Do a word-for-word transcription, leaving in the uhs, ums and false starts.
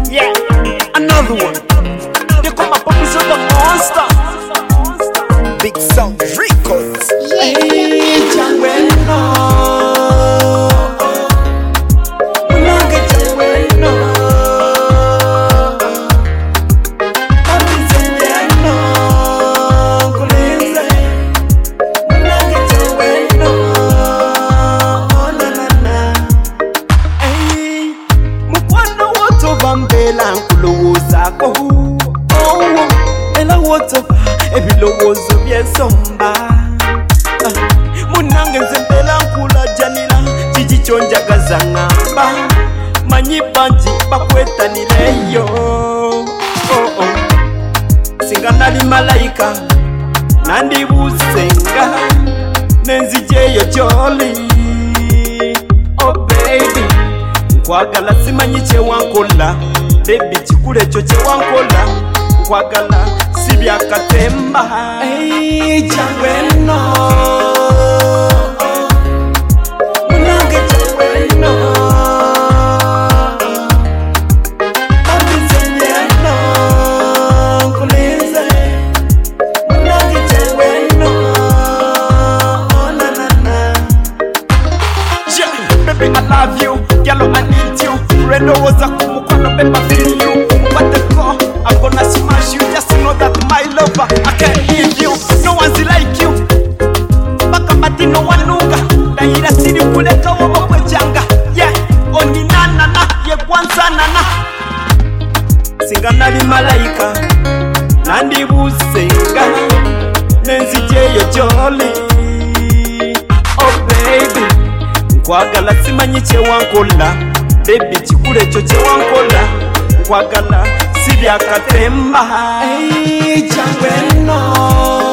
Yeah, another one. They call my puppies on the monster. Big Sound Records. Hey, Jangweno. Unange Jangweno. Papi Jangweno. Kulinze. Unange Jangweno. Oh na na na. Hey, mukwano woto bambela nkulowoza ko. Oh, ela woto ebilowozo byensomba. Munange nzembela nkula janila chichicho njagaza ngamba manyi banji bakwetanileyo. Oh oh, singa nali malaika nandi busenga nenzijeyo joli. Oh baby, nkwagala simanyi kye wankola, baby kikule kyo kye wankola, nkwagala sibyakatemba. Hey, Jangweno. Munange Jangweno. Papi Jangweno. Kulinze. Munange Jangweno. Oh na na na. Yeah, baby I love you, girl I need you. Rendo woza kumukwano baby I feel you. Umupate ko, I'm gonna smash you. Just know that my lover, I can't leave you. No one's like you. Baka mati no wanuga. Daira siri kuleka wama kwejanga. Yeah, oni nana na ye kwanza nana. Singa nali malaika nandi busenga nenzijeyo joli. Oh baby, nkwagala simanyi kye wankola, baby kikule kyo kye wankola, nkwagala sibyakatemba. Hey, Jangweno.